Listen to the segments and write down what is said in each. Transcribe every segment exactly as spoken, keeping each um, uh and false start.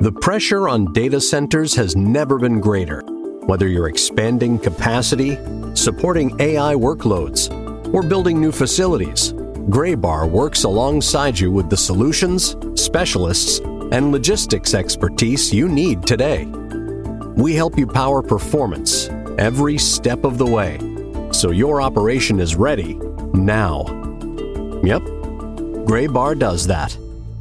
The pressure on data centers has never been greater. Whether you're expanding capacity, supporting A I workloads, or building new facilities, Graybar works alongside you with the solutions, specialists, and logistics expertise you need today. We help you power performance every step of the way, so your operation is ready now. Yep, Graybar does that.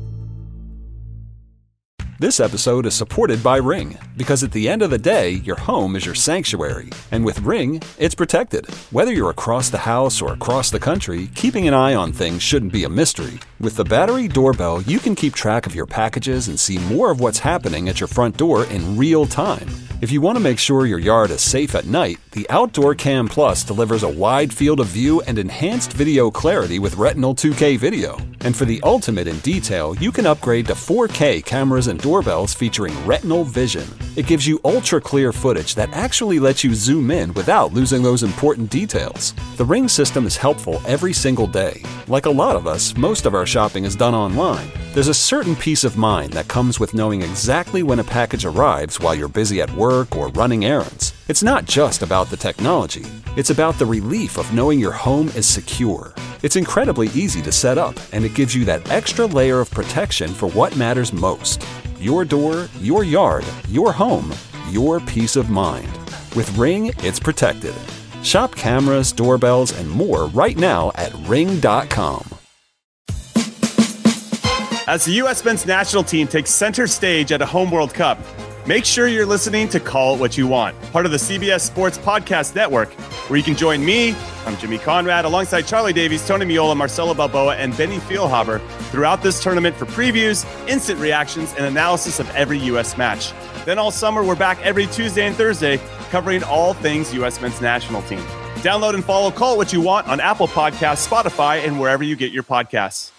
This episode is supported by Ring, because at the end of the day, your home is your sanctuary. And with Ring, it's protected. Whether you're across the house or across the country, keeping an eye on things shouldn't be a mystery. With the Battery Doorbell, you can keep track of your packages and see more of what's happening at your front door in real time. If you want to make sure your yard is safe at night, the Outdoor Cam Plus delivers a wide field of view and enhanced video clarity with Retinal two K video. And for the ultimate in detail, you can upgrade to four K cameras and doorbells featuring Retinal Vision. It gives you ultra-clear footage that actually lets you zoom in without losing those important details. The Ring system is helpful every single day. Like a lot of us, most of our shopping is done online. There's a certain peace of mind that comes with knowing exactly when a package arrives while you're busy at work or running errands. It's not just about the technology. It's about the relief of knowing your home is secure. It's incredibly easy to set up, and it gives you that extra layer of protection for what matters most. Your door, your yard, your home, your peace of mind. With Ring, it's protected. Shop cameras, doorbells, and more right now at ring dot com. As the U S men's national team takes center stage at a home World Cup, make sure you're listening to Call It What You Want, part of the C B S Sports Podcast Network, where you can join me, I'm Jimmy Conrad, alongside Charlie Davies, Tony Miola, Marcelo Balboa, and Benny Feilhaber throughout this tournament for previews, instant reactions, and analysis of every U S match. Then all summer, we're back every Tuesday and Thursday, covering all things U S men's national team. Download and follow Call It What You Want on Apple Podcasts, Spotify, and wherever you get your podcasts.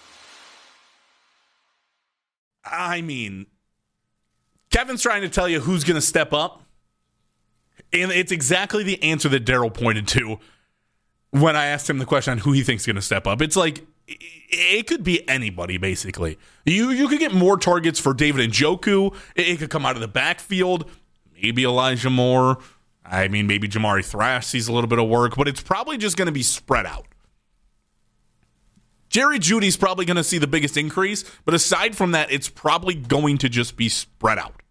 I mean, Kevin's trying to tell you who's going to step up, and it's exactly the answer that Daryl pointed to when I asked him the question on who he thinks is going to step up. It's like, it could be anybody, basically. You you could get more targets for David Njoku. It could come out of the backfield. Maybe Elijah Moore. I mean, maybe Jamari Thrash sees a little bit of work, but it's probably just going to be spread out. Jerry Jeudy's probably going to see the biggest increase, but aside from that, it's probably going to just be spread out.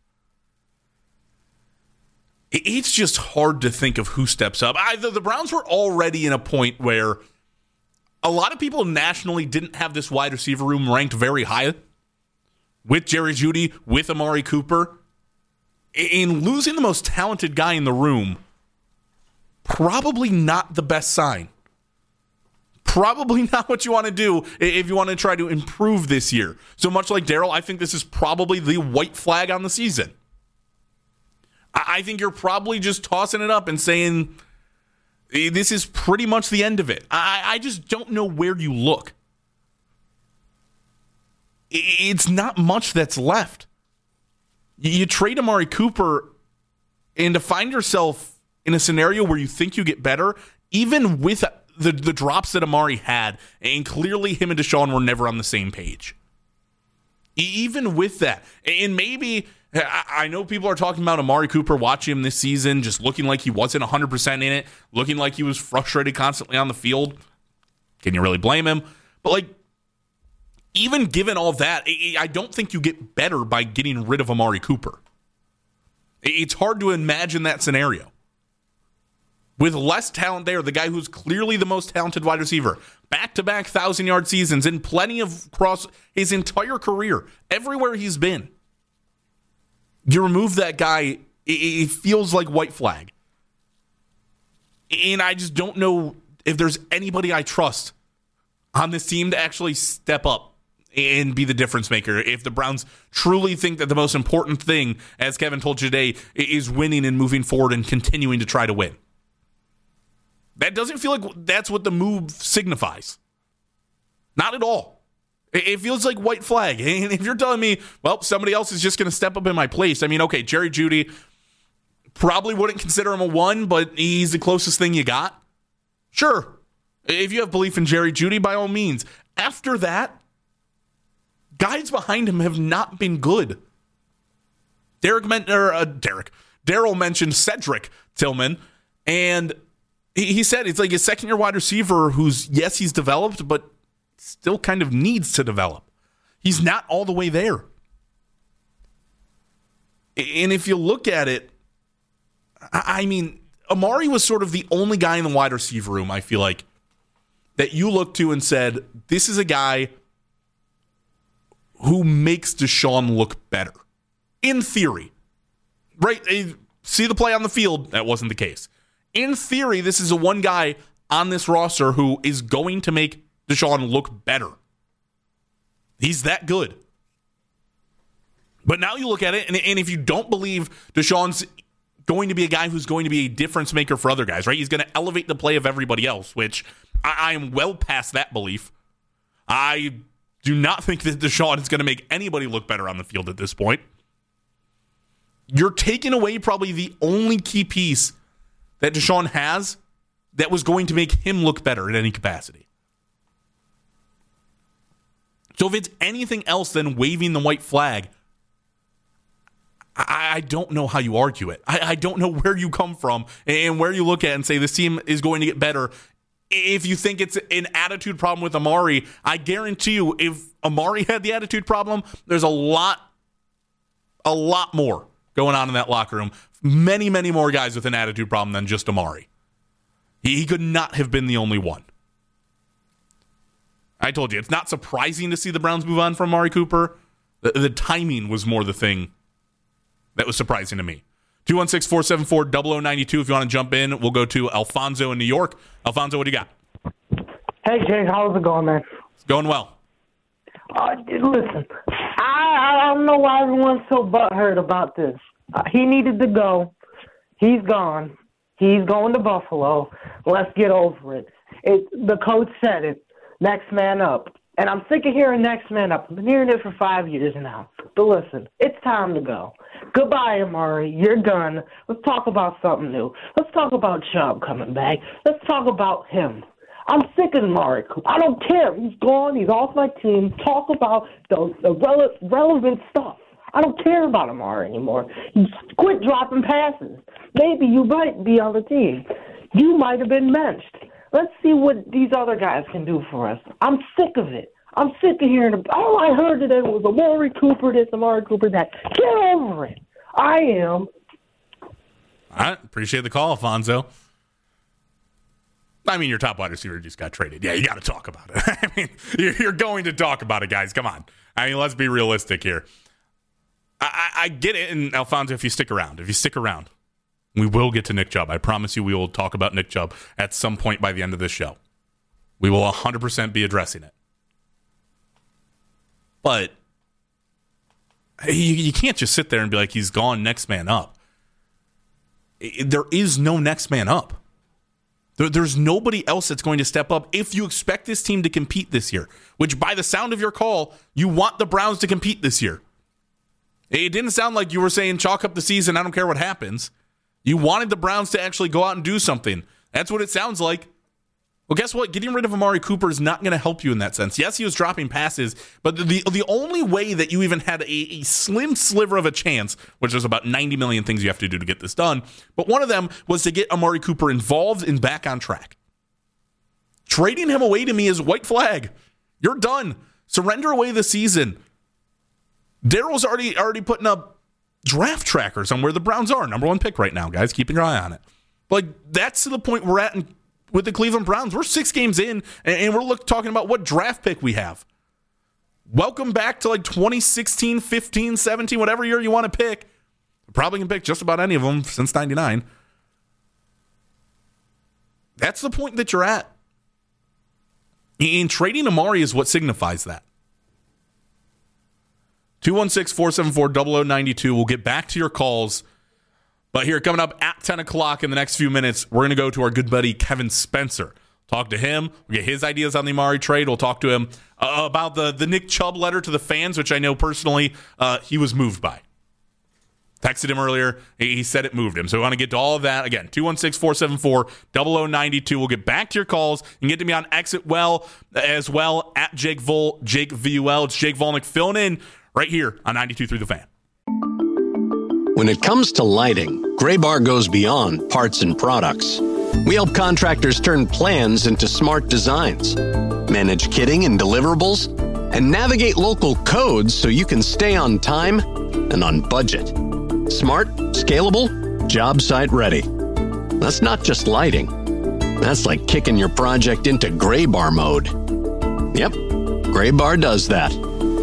It's just hard to think of who steps up. I, the, the Browns were already in a point where a lot of people nationally didn't have this wide receiver room ranked very high with Jerry Jeudy, with Amari Cooper. In losing the most talented guy in the room, probably not the best sign. Probably not what you want to do if you want to try to improve this year. So much like Daryl, I think this is probably the white flag on the season. I think you're probably just tossing it up and saying this is pretty much the end of it. I, I just don't know where you look. It's not much that's left. You trade Amari Cooper, and to find yourself in a scenario where you think you get better, even with the, the drops that Amari had, and clearly him and Deshaun were never on the same page. Even with that, and maybe, I know people are talking about Amari Cooper, watching him this season, just looking like he wasn't one hundred percent in it, looking like he was frustrated constantly on the field. Can you really blame him? But like, even given all that, I don't think you get better by getting rid of Amari Cooper. It's hard to imagine that scenario. With less talent there, the guy who's clearly the most talented wide receiver, back-to-back thousand-yard seasons and plenty of across his entire career, everywhere he's been. You remove that guy, it feels like white flag. And I just don't know if there's anybody I trust on this team to actually step up and be the difference maker. If the Browns truly think that the most important thing, as Kevin told you today, is winning and moving forward and continuing to try to win. That doesn't feel like that's what the move signifies. Not at all. It feels like white flag. And if you're telling me, well, somebody else is just going to step up in my place. I mean, okay, Jerry Jeudy, probably wouldn't consider him a one, but he's the closest thing you got. Sure. If you have belief in Jerry Jeudy, by all means. After that, guys behind him have not been good. Derek meant, or uh, Derek, Daryl mentioned Cedric Tillman, and he, he said it's like a second-year wide receiver who's, yes, he's developed, but still kind of needs to develop. He's not all the way there. And if you look at it, I mean, Amari was sort of the only guy in the wide receiver room, I feel like, that you looked to and said, this is a guy who makes Deshaun look better. In theory. Right? See the play on the field? That wasn't the case. In theory, this is a one guy on this roster who is going to make Deshaun look better. He's that good. But now you look at it, and, and if you don't believe Deshaun's going to be a guy who's going to be a difference maker for other guys, right? He's going to elevate the play of everybody else, which I, I am well past that belief. I do not think that Deshaun is going to make anybody look better on the field at this point. You're taking away probably the only key piece that Deshaun has that was going to make him look better in any capacity. So if it's anything else than waving the white flag, I, I don't know how you argue it. I, I don't know where you come from and where you look at and say this team is going to get better. If you think it's an attitude problem with Amari, I guarantee you if Amari had the attitude problem, there's a lot, a lot more going on in that locker room. Many, many more guys with an attitude problem than just Amari. He, he could not have been the only one. I told you, it's not surprising to see the Browns move on from Amari Cooper. The, the timing was more the thing that was surprising to me. two one six, four seven four, zero zero nine two. If you want to jump in, we'll go to Alfonso in New York. Alfonso, what do you got? Hey, Jay, how's it going, man? It's going well. Uh, listen, I, I don't know why everyone's so butthurt about this. Uh, he needed to go. He's gone. He's going to Buffalo. Let's get over it. It. The coach said it. Next man up. And I'm sick of hearing next man up. I've been hearing it for five years now. But listen, it's time to go. Goodbye, Amari. You're done. Let's talk about something new. Let's talk about Chubb coming back. Let's talk about him. I'm sick of Amari Cooper. I don't care. He's gone. He's off my team. Talk about the, the rele- relevant stuff. I don't care about Amari anymore. You quit dropping passes. Maybe you might be on the team. You might have been benched. Let's see what these other guys can do for us. I'm sick of it. I'm sick of hearing about, all I heard today was Amari Cooper this, Amari Cooper that. Get over it. I am. All right. Appreciate the call, Alfonso. I mean, your top wide receiver just got traded. Yeah, you got to talk about it. I mean, you're going to talk about it, guys. Come on. I mean, let's be realistic here. I, I, I get it, and Alfonso, if you stick around, if you stick around, we will get to Nick Chubb. I promise you we will talk about Nick Chubb at some point by the end of this show. We will one hundred percent be addressing it. But you, you can't just sit there and be like, he's gone, next man up. There is no next man up. There, there's nobody else that's going to step up if you expect this team to compete this year, which by the sound of your call, you want the Browns to compete this year. It didn't sound like you were saying chalk up the season, I don't care what happens. You wanted the Browns to actually go out and do something. That's what it sounds like. Well, guess what? Getting rid of Amari Cooper is not going to help you in that sense. Yes, he was dropping passes, but the the only way that you even had a, a slim sliver of a chance, which there's about ninety million things you have to do to get this done, but one of them was to get Amari Cooper involved and back on track. Trading him away to me is white flag. You're done. Surrender away the season. Daryl's already already putting up draft trackers on where the Browns are. Number one pick right now, guys. Keeping your eye on it. Like, that's to the point we're at in, with the Cleveland Browns. We're six games in, and, and we're look, talking about what draft pick we have. Welcome back to like twenty sixteen, fifteen, seventeen, whatever year you want to pick. Probably can pick just about any of them since ninety-nine. That's the point that you're at. And trading Amari is what signifies that. two one six, four seven four, zero zero nine two. We'll get back to your calls. But here, coming up at ten o'clock in the next few minutes, we're going to go to our good buddy Kevin Spencer. Talk to him. We'll get his ideas on the Amari trade. We'll talk to him uh, about the, the Nick Chubb letter to the fans, which I know personally uh, he was moved by. Texted him earlier. He said it moved him. So we want to get to all of that. Again, two one six, four seven four, zero zero nine two. We'll get back to your calls and get to me on Exit Well as well at Jake Vol, Jake V U L. It's Jake Volnick filling in right here on ninety-two point three The Fan. When it comes to lighting, Graybar goes beyond parts and products. We help contractors turn plans into smart designs, manage kitting and deliverables, and navigate local codes so you can stay on time and on budget. Smart, scalable, job site ready. That's not just lighting. That's like kicking your project into Graybar mode. Yep, Graybar does that.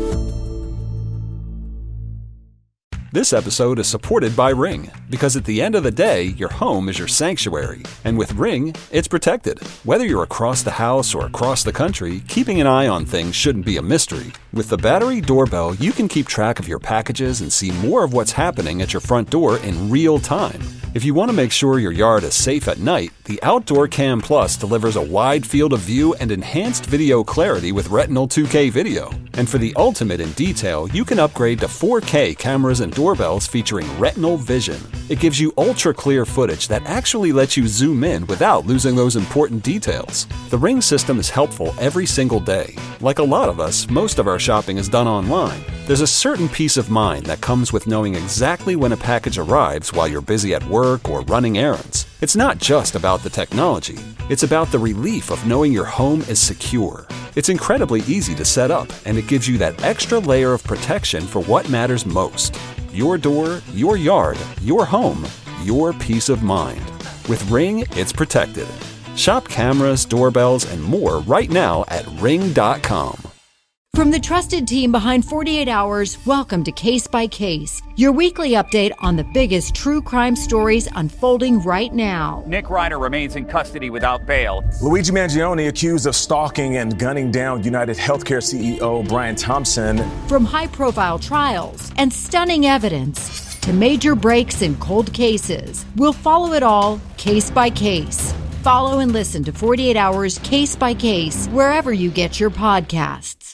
This episode is supported by Ring, because at the end of the day, your home is your sanctuary. And with Ring, it's protected. Whether you're across the house or across the country, keeping an eye on things shouldn't be a mystery. With the battery doorbell, you can keep track of your packages and see more of what's happening at your front door in real time. If you want to make sure your yard is safe at night, the Outdoor Cam Plus delivers a wide field of view and enhanced video clarity with Retinal two K video. And for the ultimate in detail, you can upgrade to four K cameras and doorbells featuring Retinal Vision. It gives you ultra-clear footage that actually lets you zoom in without losing those important details. The Ring system is helpful every single day. Like a lot of us, most of our shopping is done online. There's a certain peace of mind that comes with knowing exactly when a package arrives while you're busy at work or running errands. It's not just about the technology. It's about the relief of knowing your home is secure. It's incredibly easy to set up, and it gives you that extra layer of protection for what matters most. Your door, your yard, your home, your peace of mind. With Ring, it's protected. Shop cameras, doorbells, and more right now at ring dot com. From the trusted team behind forty-eight hours, welcome to Case by Case, your weekly update on the biggest true crime stories unfolding right now. Nick Reiner remains in custody without bail. Luigi Mangione accused of stalking and gunning down United Healthcare C E O Brian Thompson. From high-profile trials and stunning evidence to major breaks in cold cases, we'll follow it all case by case. Follow and listen to forty-eight hours Case by Case wherever you get your podcasts.